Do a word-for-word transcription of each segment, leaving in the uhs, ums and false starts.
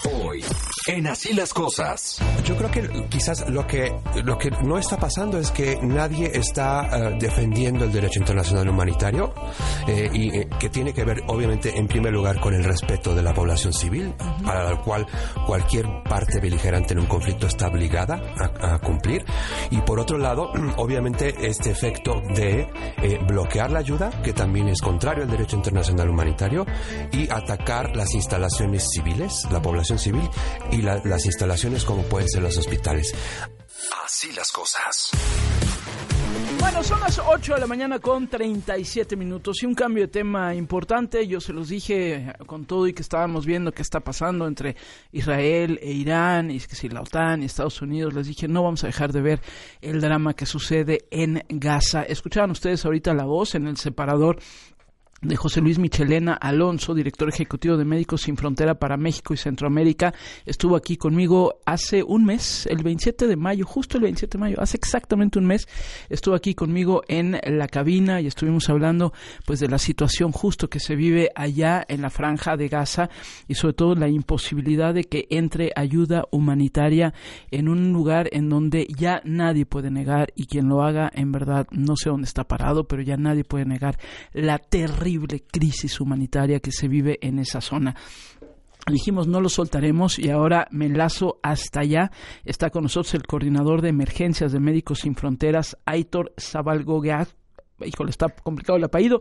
Hoy, en Así las Cosas. Yo creo que quizás lo que lo que no está pasando es que nadie está uh, defendiendo el derecho internacional humanitario eh, y eh, que tiene que ver, obviamente, en primer lugar con el respeto de la población civil, uh-huh. para la cual cualquier parte beligerante en un conflicto está obligada a, a cumplir. Y por otro lado, obviamente, este efecto de eh, bloquear la ayuda, que también es contrario al derecho internacional humanitario, y atacar las instalaciones civiles, la población civil, y la, las instalaciones como pueden ser los hospitales. Así las cosas. Bueno, son las ocho de la mañana con treinta y siete minutos y un cambio de tema importante. Yo se los dije con todo y que estábamos viendo qué está pasando entre Israel e Irán, y que si la OTAN y Estados Unidos, les dije no vamos a dejar de ver el drama que sucede en Gaza. Escuchaban ustedes ahorita la voz en el separador de José Luis Michelena Alonso, director ejecutivo de Médicos Sin Frontera para México y Centroamérica. Estuvo aquí conmigo hace un mes, el veintisiete de mayo, justo el veintisiete de mayo, hace exactamente un mes, estuvo aquí conmigo en la cabina y estuvimos hablando pues de la situación justo que se vive allá en la Franja de Gaza y sobre todo la imposibilidad de que entre ayuda humanitaria en un lugar en donde ya nadie puede negar, y quien lo haga en verdad no sé dónde está parado, pero ya nadie puede negar la terrible crisis humanitaria que se vive en esa zona. Dijimos no lo soltaremos y ahora me enlazo hasta allá. Está con nosotros el coordinador de emergencias de Médicos Sin Fronteras, Aitor Zabalgogueaz. Híjole, está complicado el apellido.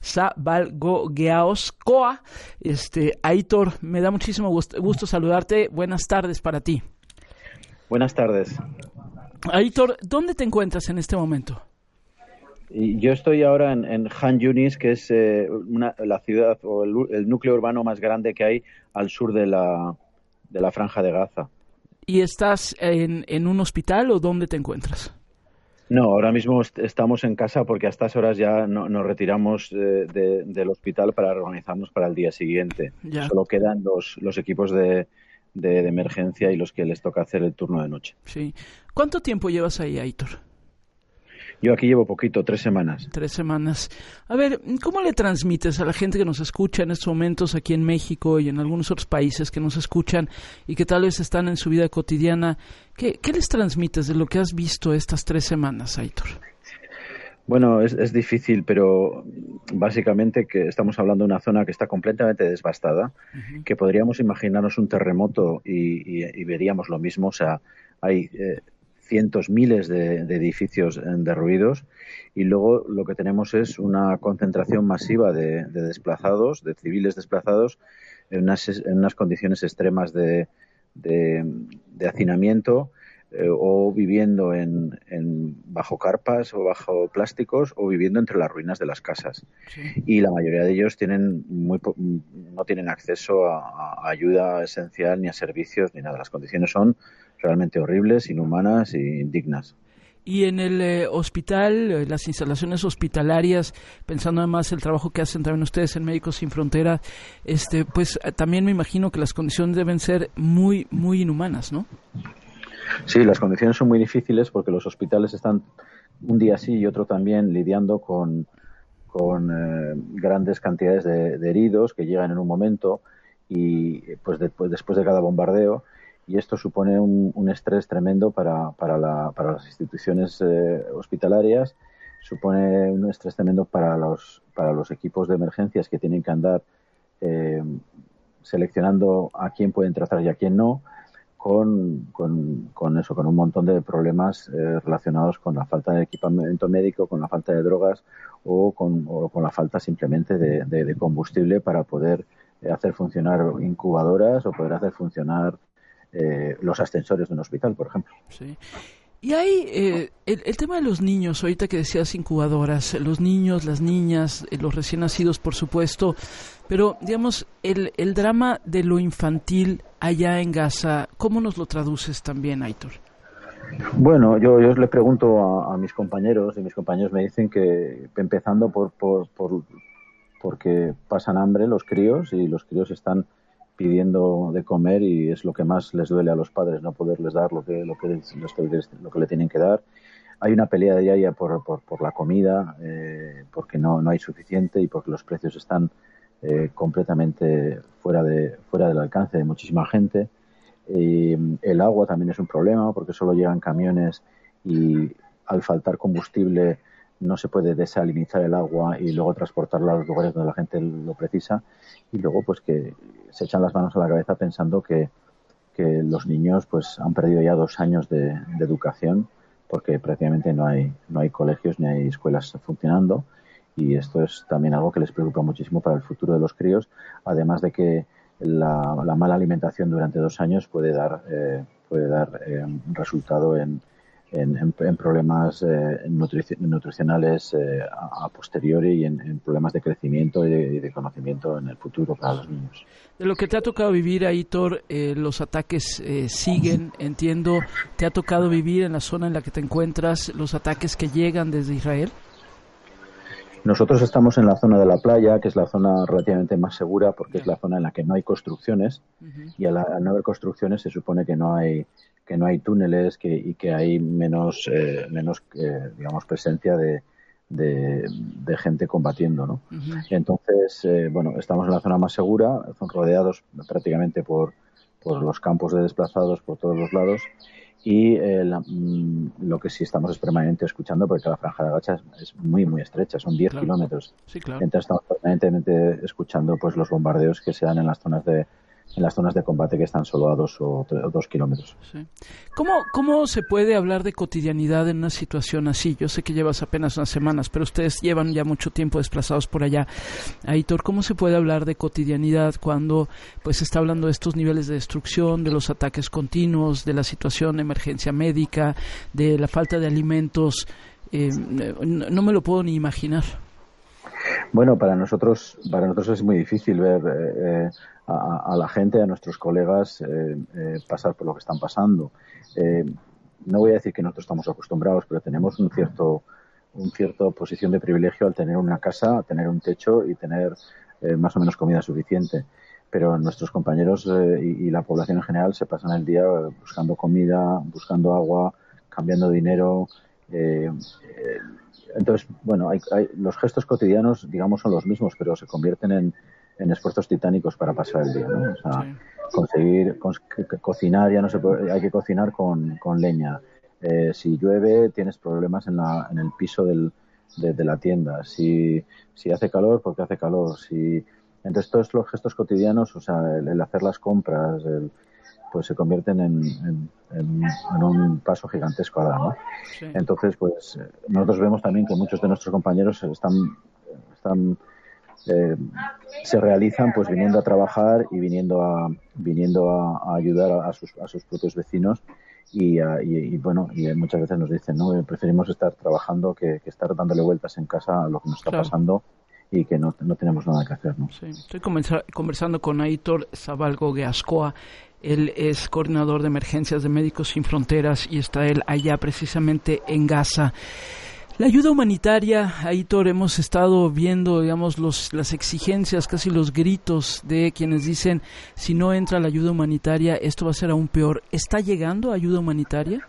Zabalgogueaoscoa. Este, Aitor, me da muchísimo gusto, gusto saludarte. Buenas tardes para ti. Buenas tardes. Aitor, ¿dónde te encuentras en este momento? Y yo estoy ahora en, en Han Yunis, que es eh, una, la ciudad o el, el núcleo urbano más grande que hay al sur de la, de la Franja de Gaza. ¿Y estás en, en un hospital o dónde te encuentras? No, ahora mismo est- estamos en casa porque a estas horas ya no, nos retiramos eh, de, del hospital para organizarnos para el día siguiente. Ya. Solo quedan los, los equipos de, de, de emergencia y los que les toca hacer el turno de noche. Sí. ¿Cuánto tiempo llevas ahí, Aitor? Yo aquí llevo poquito, tres semanas. Tres semanas. A ver, ¿cómo le transmites a la gente que nos escucha en estos momentos aquí en México y en algunos otros países que nos escuchan y que tal vez están en su vida cotidiana? ¿Qué, qué les transmites de lo que has visto estas tres semanas, Aitor? Bueno, es, es difícil, pero básicamente que estamos hablando de una zona que está completamente devastada, uh-huh. que podríamos imaginarnos un terremoto y, y, y veríamos lo mismo. O sea, hay... Eh, cientos, miles de, de edificios derruidos, y luego lo que tenemos es una concentración masiva de, de desplazados, de civiles desplazados, en unas, en unas condiciones extremas de, de, de hacinamiento, eh, o viviendo en, en bajo carpas o bajo plásticos, o viviendo entre las ruinas de las casas. Sí. Y la mayoría de ellos tienen muy, no tienen acceso a, a ayuda esencial, ni a servicios, ni nada. Las condiciones son realmente horribles, inhumanas e indignas. Y en el eh, hospital, eh, las instalaciones hospitalarias, pensando además el trabajo que hacen también ustedes en Médicos Sin Fronteras, este, pues también me imagino que las condiciones deben ser muy, muy inhumanas, ¿no? Sí, las condiciones son muy difíciles porque los hospitales están un día sí y otro también lidiando con, con eh, grandes cantidades de, de heridos que llegan en un momento y pues después, después de cada bombardeo. Y esto supone un, un estrés tremendo para, para, la, para las instituciones eh, hospitalarias, supone un estrés tremendo para los, para los equipos de emergencias que tienen que andar eh, seleccionando a quién pueden tratar y a quién no, con, con, con eso, con un montón de problemas eh, relacionados con la falta de equipamiento médico, con la falta de drogas o con, o con la falta simplemente de, de, de combustible para poder eh, hacer funcionar incubadoras o poder hacer funcionar Eh, los ascensores de un hospital, por ejemplo. Sí. Y hay eh, el, el tema de los niños, ahorita que decías incubadoras, los niños, las niñas, eh, los recién nacidos, por supuesto, pero digamos, el, el drama de lo infantil allá en Gaza, ¿cómo nos lo traduces también, Aitor? Bueno, yo, yo le pregunto a, a mis compañeros, y mis compañeros me dicen que, empezando por, por, por porque pasan hambre los críos, y los críos están pidiendo de comer, y es lo que más les duele a los padres, no poderles dar lo que lo que les, lo que le tienen que dar. Hay una pelea diaria por, por, por la comida, eh, porque no, no hay suficiente y porque los precios están eh, completamente fuera de fuera del alcance de muchísima gente. Eh, el agua también es un problema porque solo llegan camiones y al faltar combustible no se puede desalinizar el agua y luego transportarla a los lugares donde la gente lo precisa, y luego pues que se echan las manos a la cabeza pensando que, que los niños pues han perdido ya dos años de, de educación porque prácticamente no hay no hay colegios ni hay escuelas funcionando, y esto es también algo que les preocupa muchísimo para el futuro de los críos, además de que la, la mala alimentación durante dos años puede dar eh, puede dar eh, resultado en En, en, en problemas eh, nutrici- nutricionales eh, a, a posteriori y en, en problemas de crecimiento y de, y de conocimiento en el futuro para los niños. De lo que te ha tocado vivir, Aitor, eh, los ataques eh, siguen, entiendo. ¿Te ha tocado vivir en la zona en la que te encuentras los ataques que llegan desde Israel? Nosotros estamos en la zona de la playa, que es la zona relativamente más segura porque es la zona en la que no hay construcciones, uh-huh. y al, al no haber construcciones se supone que no hay que no hay túneles que, y que hay menos eh, menos eh, digamos presencia de, de, de gente combatiendo, ¿no? Uh-huh. Entonces, eh, bueno, estamos en la zona más segura, son rodeados prácticamente por por los campos de desplazados por todos los lados. Y eh, la, mm, lo que sí estamos es permanente escuchando, porque la franja de Gaza es, es muy, muy estrecha, son diez claro. kilómetros. Sí, claro. Entonces estamos permanentemente escuchando pues los bombardeos que se dan en las zonas de en las zonas de combate que están solo a dos o, tres, o dos kilómetros. Sí. ¿Cómo, ¿Cómo se puede hablar de cotidianidad en una situación así? Yo sé que llevas apenas unas semanas, pero ustedes llevan ya mucho tiempo desplazados por allá. Aitor, ¿cómo se puede hablar de cotidianidad cuando pues se está hablando de estos niveles de destrucción, de los ataques continuos, de la situación de emergencia médica, de la falta de alimentos? Eh, no, no me lo puedo ni imaginar. Bueno, para nosotros, para nosotros es muy difícil ver eh, a, a la gente, a nuestros colegas eh, eh, pasar por lo que están pasando. Eh, no voy a decir que nosotros estamos acostumbrados, pero tenemos un cierto, un cierto posición de privilegio al tener una casa, tener un techo y tener eh, más o menos comida suficiente. Pero nuestros compañeros eh, y, y la población en general se pasan el día buscando comida, buscando agua, cambiando dinero. Eh, eh, Entonces, bueno, hay, hay, los gestos cotidianos, digamos, son los mismos, pero se convierten en, en esfuerzos titánicos para pasar el día, ¿no? O sea, sí. conseguir co- cocinar, ya no se puede, hay que cocinar con, con leña. Eh, si llueve, tienes problemas en, la, en el piso del, de, de la tienda. Si, si hace calor, porque hace calor. Si, entonces, todos los gestos cotidianos, o sea, el, el hacer las compras, el, pues se convierten en, en, en, en un paso gigantesco a dar, ¿no? Sí. Entonces, pues nosotros vemos también que muchos de nuestros compañeros están, están eh, se realizan pues viniendo a trabajar y viniendo a viniendo a, a ayudar a, a sus a sus propios vecinos y, a, y, y bueno y muchas veces nos dicen, no, preferimos estar trabajando que, que estar dándole vueltas en casa a lo que nos está claro. pasando y que no, no tenemos nada que hacer, ¿no? Sí. Estoy conversando con Aitor Zabalgo Gascoa. Él es coordinador de emergencias de Médicos Sin Fronteras y está él allá precisamente en Gaza. La ayuda humanitaria, Aitor, hemos estado viendo, digamos, los, las exigencias, casi los gritos de quienes dicen, si no entra la ayuda humanitaria, esto va a ser aún peor. ¿Está llegando ayuda humanitaria?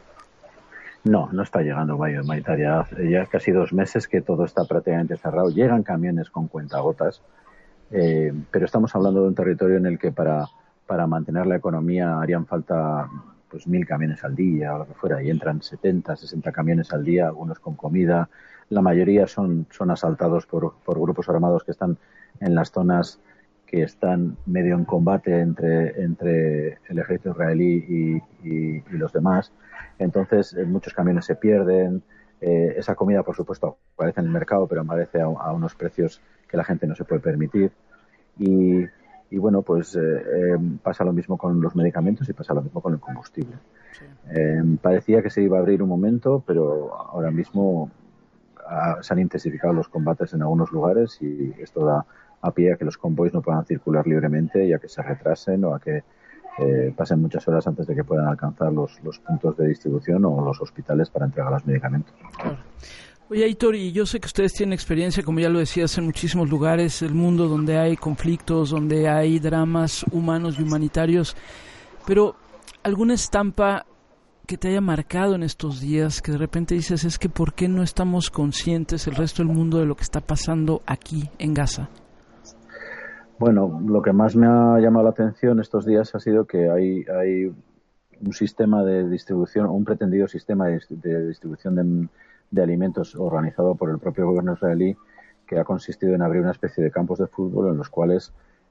No, no está llegando ayuda humanitaria. Ya casi dos meses que todo está prácticamente cerrado. Llegan camiones con cuentagotas, eh, pero estamos hablando de un territorio en el que para, para mantener la economía harían falta pues mil camiones al día o lo que fuera, y entran setenta, sesenta camiones al día, algunos con comida. La mayoría son, son asaltados por, por grupos armados que están en las zonas que están medio en combate entre, entre el ejército israelí y, y, y los demás. Entonces, muchos camiones se pierden. Eh, esa comida, por supuesto, aparece en el mercado, pero aparece a, a unos precios que la gente no se puede permitir. Y, y bueno, pues eh, eh, pasa lo mismo con los medicamentos y pasa lo mismo con el combustible. Sí. Eh, parecía que se iba a abrir un momento, pero ahora mismo ha, se han intensificado los combates en algunos lugares y esto da a pie a que los convoys no puedan circular libremente y a que se retrasen o a que eh, pasen muchas horas antes de que puedan alcanzar los, los puntos de distribución o los hospitales para entregar los medicamentos. Claro. Oye, Aitor, y yo sé que ustedes tienen experiencia, como ya lo decías, en muchísimos lugares del mundo donde hay conflictos, donde hay dramas humanos y humanitarios, pero ¿alguna estampa que te haya marcado en estos días, que de repente dices, es que ¿por qué no estamos conscientes el resto del mundo de lo que está pasando aquí en Gaza? Bueno, lo que más me ha llamado la atención estos días ha sido que hay, hay un sistema de distribución, un pretendido sistema de, de distribución de, de alimentos organizado por el propio gobierno israelí, que ha consistido en abrir una especie de campos de fútbol en los cuales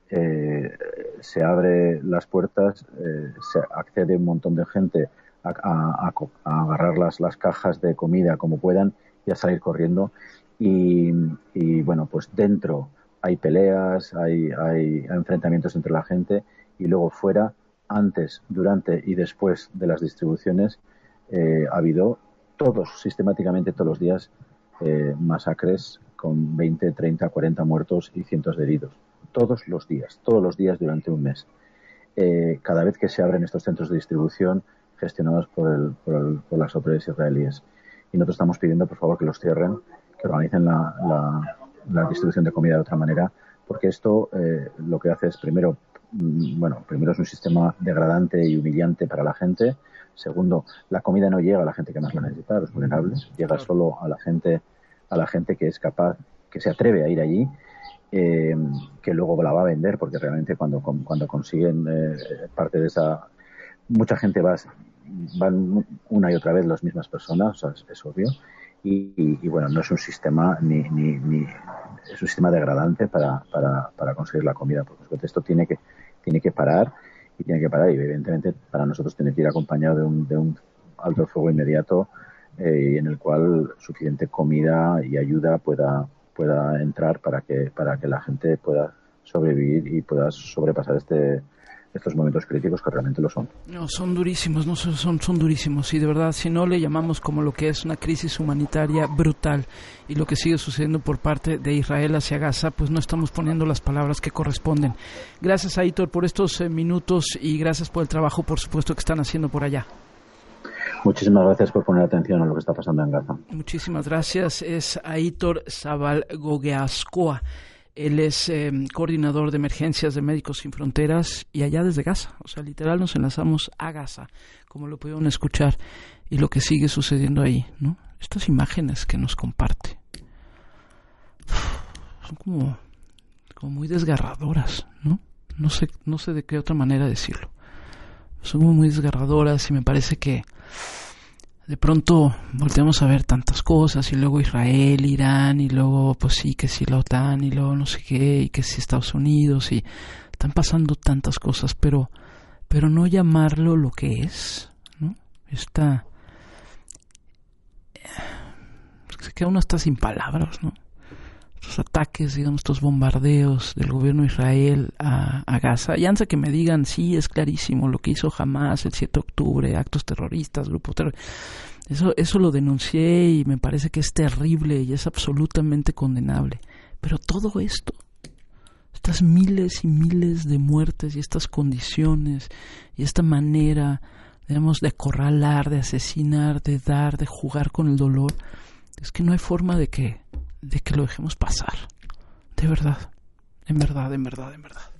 eh, se abre las puertas, eh, se accede un montón de gente a, a, a, a agarrar las, las cajas de comida como puedan y a salir corriendo. Y, y bueno, pues dentro hay peleas, hay, hay enfrentamientos entre la gente, y luego fuera, antes, durante y después de las distribuciones, eh, ha habido todos, sistemáticamente todos los días, eh, masacres con veinte, treinta, cuarenta muertos y cientos de heridos. Todos los días, todos los días durante un mes. Eh, cada vez que se abren estos centros de distribución gestionados por, el, por, el, por las autoridades israelíes. Y nosotros estamos pidiendo, por favor, que los cierren, que organicen la, la, la distribución de comida de otra manera, porque esto eh, lo que hace es, primero, bueno, primero es un sistema degradante y humillante para la gente. Segundo, la comida no llega a la gente que más la necesita, a los vulnerables, llega solo a la gente, a la gente que es capaz, que se atreve a ir allí, eh, que luego la va a vender, porque realmente cuando cuando consiguen eh, parte de esa, mucha gente va, van una y otra vez las mismas personas, o sea, es, es obvio. Y, y, y bueno, no es un sistema ni, ni, ni es un sistema degradante para, para, para conseguir la comida, porque esto tiene que tiene que parar y tiene que parar y evidentemente para nosotros tiene que ir acompañado de un, de un alto el fuego inmediato eh, en el cual suficiente comida y ayuda pueda pueda entrar para que para que la gente pueda sobrevivir y pueda sobrepasar este estos momentos críticos que realmente lo son. No, son durísimos, no son, son durísimos y de verdad, si no le llamamos como lo que es una crisis humanitaria brutal y lo que sigue sucediendo por parte de Israel hacia Gaza, pues no estamos poniendo las palabras que corresponden. Gracias, Aitor, por estos eh, minutos y gracias por el trabajo, por supuesto, que están haciendo por allá. Muchísimas gracias por poner atención a lo que está pasando en Gaza. Muchísimas gracias. Es Aitor Zabal-Gogeazkoa. Él es eh, coordinador de emergencias de Médicos Sin Fronteras y allá desde Gaza. O sea, literal nos enlazamos a Gaza, como lo pudieron escuchar, y lo que sigue sucediendo ahí, ¿no? Estas imágenes que nos comparte son como, como muy desgarradoras, ¿no? No sé, no sé de qué otra manera decirlo. Son como muy desgarradoras y me parece que de pronto volteamos a ver tantas cosas y luego Israel, Irán y luego pues sí que sí la OTAN y luego no sé qué y que sí Estados Unidos y están pasando tantas cosas, pero pero no llamarlo lo que es, ¿no? Esta se queda uno hasta sin palabras, ¿no? Estos ataques, digamos, estos bombardeos del gobierno de Israel a, a Gaza, y antes de que me digan, sí, es clarísimo lo que hizo Hamas el siete de octubre, actos terroristas, grupos terroristas, eso, eso lo denuncié y me parece que es terrible y es absolutamente condenable, pero todo esto, estas miles y miles de muertes y estas condiciones y esta manera, digamos, de acorralar, de asesinar, de dar, de jugar con el dolor, es que no hay forma de que de que lo dejemos pasar, de verdad, en verdad, en verdad, en verdad.